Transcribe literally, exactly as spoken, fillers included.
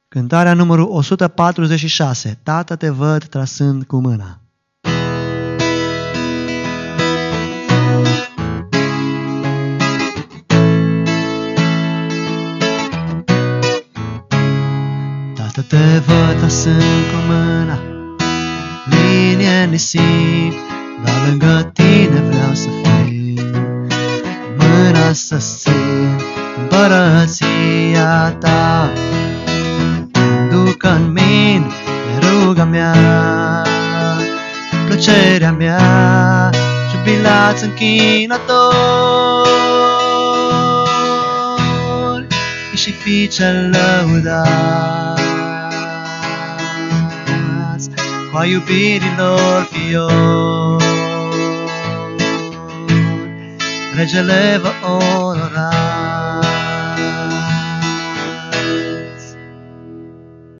Cântarea numărul o sută patruzeci și șase. Tată, te văd trăsând cu mâna. Tată, te văd trăsând cu mâna, linie în nisip, dar lângă tine vreau să fiu. Mâna să țin împărăția ta, duc în mine ruga mea, plăcerea mea, jubilați închinători, și fiice lăudați cu a iubirilor fiori. Regele vă